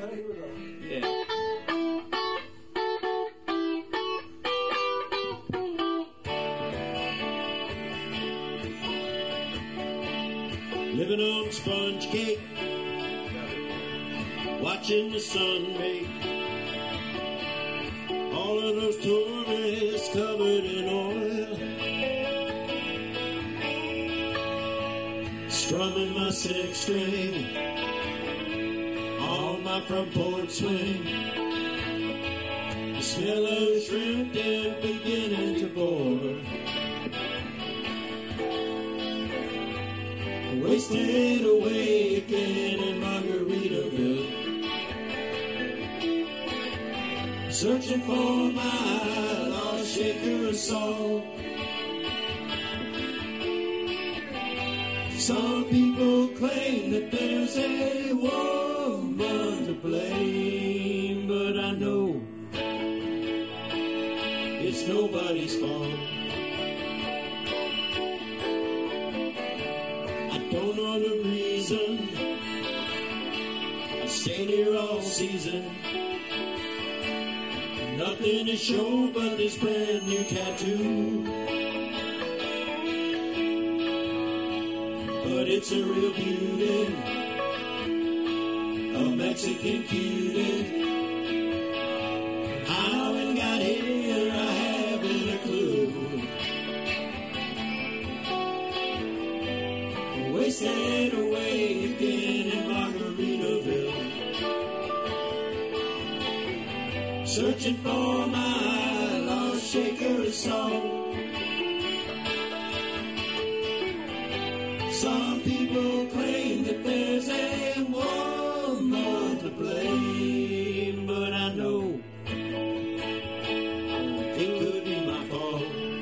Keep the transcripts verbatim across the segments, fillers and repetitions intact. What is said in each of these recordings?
Yeah. Living on sponge cake, watching the sun bake. All of those tourists covered in oil, strumming my six string on my front porch swing. The smell of shrimp is beginning to bore. Wasted away again in Margaritaville, searching for my lost shaker of salt. Some people claim that there's a woman to blame, but I know it's nobody's fault. Don't know the reason I stayed here all season. Nothing to show but this brand new tattoo. But it's a real beauty, a Mexican cutie. How it got here, I haven't a clue. Wasted away again in Margaritaville, searching for my lost shaker of salt. Some people claim that there's a woman to blame, but I know it could be my fault.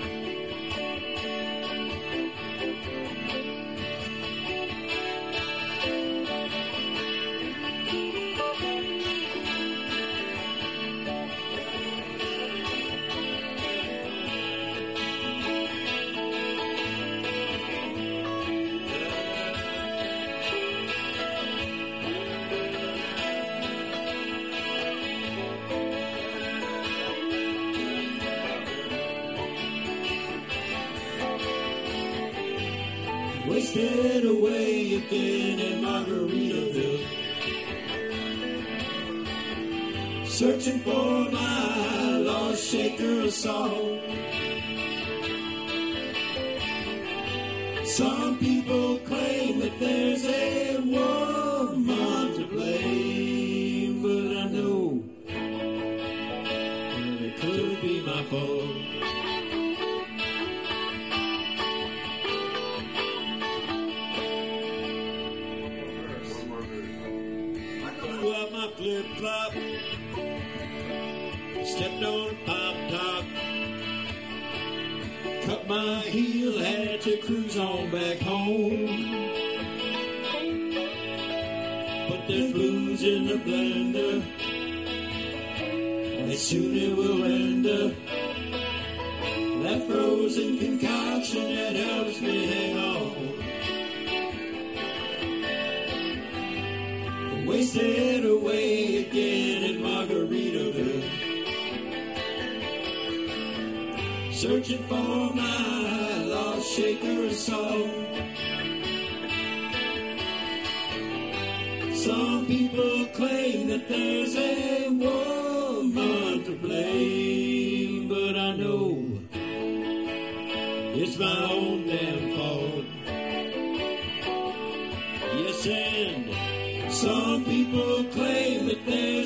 Wasted away again in Margaritaville, searching for my lost shaker of salt. Some people claim that there's a woman to blame, but I know it could be my fault. Flip-flop, stepped on a pop top, cut my heel, had to cruise on back home. But there's blues in the blender, and soon it will render. That frozen concoction that helps me hang on. Wasted away again in Margaritaville, searching for my lost shaker of salt. Some people claim that there's a woman to blame, but I know it's my own damn fault. Yes, and some people claim that there's